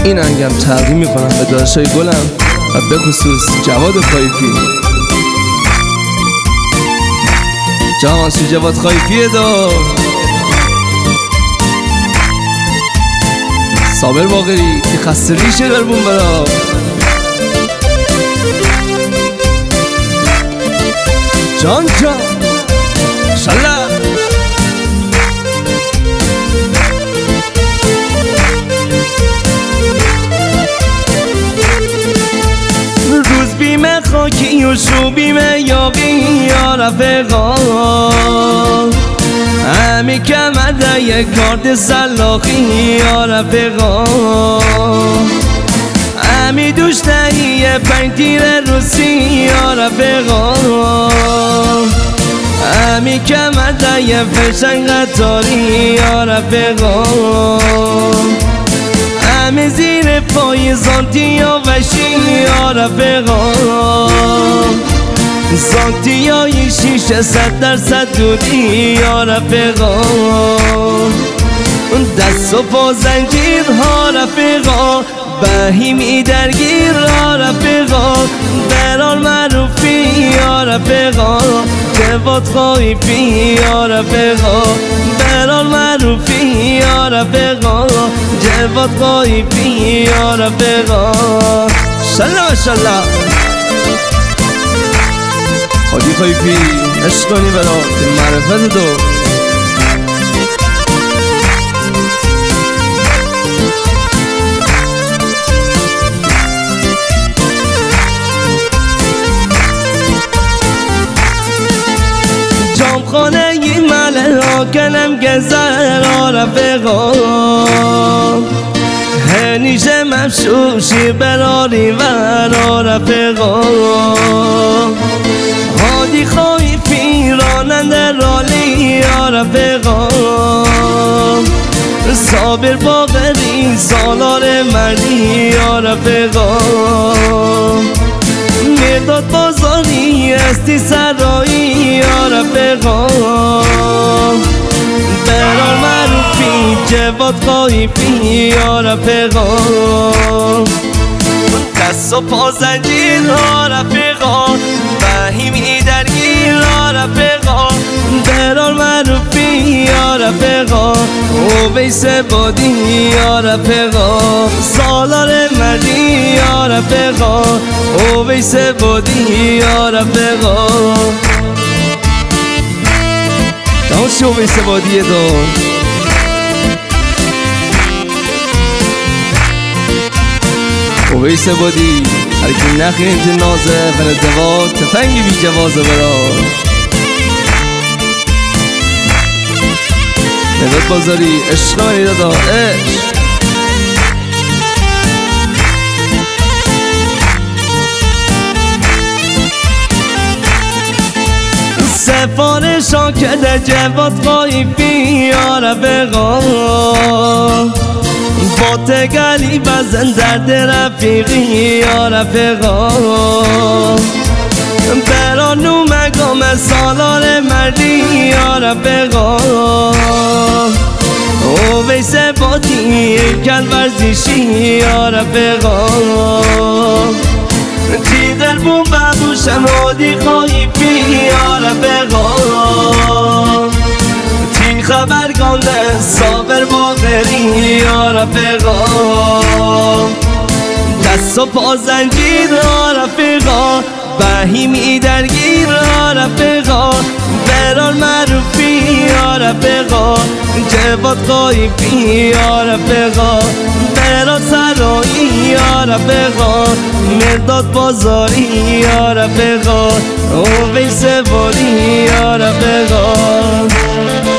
این انگم تقدیم میکنم به داداشای گلم و به خصوص جواد خایفی. جوان سی جواد خایفیه دا صابر باقری تی خسته ریشه در بون برا جان جان شالله روز بیمه خاکی و شو بیمه یاقی یا رفقا همی کمده یک کارت سلاخی یا رفقا همی دوشته یه پنج تیر روسی یا رفقا همی کمده یه فشنگ قطاری یا رفقا همی زیر پای زانتی یا وشی یا رفقا زانتی های 600% دودی یا رفقا دست و پا زنجیر ها رفقا بهیمی درگیر ها رفقا بران معروفی یا رفقا جواد خایفی یا رفقا بران معروفی یا رفقا جواد خایفی یا رفقا شالله ماشالله خالی خایفی عشقانی برا معرفت دو جامخانه ی مله ها کنم گذر ها رفقا هنیشه مفشوشی براری ور ها رفقا هادی خایفی راننده رالی یا رفقا صابر باقری سالار مردی یا رفقا مرداد بازاری استی سرایی یا رفقا برار معروفی جواد خایفی یا رفقا دست و پا زنجیر ها رفقا بهیمی درگیر ها رفقا برار معروفی یا رفقا اویس بادی یا رفقا سالار مردی یا رفقا اویس بادی یا رفقا دانسی اویس بادی دار اویس بادی هرکی نخی انت نازه فن ازدواج تفنگی بی جوازه برار مداد بازاری عشقانی دادا عشق سفارش ها کده جواد خایفی یا رفقا با تگلی بزن درد رفیقی یا رفقا برانو مگام سالار مردی یا رفقا اویس بادی کل ورزشی یا رفقا چی در بون ببوشم هادی خایفی یا رفقا چی خبرگانده صابر باقری یا رفقا دست و پا زنجیر یا رفقا بهیمی درگیر یا رفقا بران معروفی یا رفقا جواد خایفی یا رفقا بران سرایی یا رفقا مرداد بازاری یا رفقا اویس بادی یا رفقا